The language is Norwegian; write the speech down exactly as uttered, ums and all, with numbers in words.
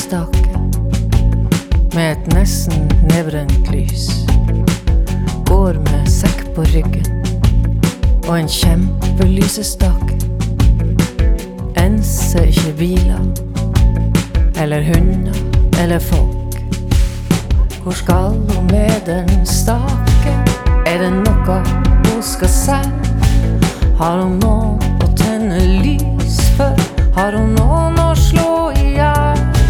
lysestake med et nesten nedbrent lys. Går med sekk på ryggen og en kjempelysestake. Enser ikke biler eller hunder eller folk. Hvor skal hun med den stake? Er det noe hun skal si? Har hun noen å tenne lys for? Har hun noen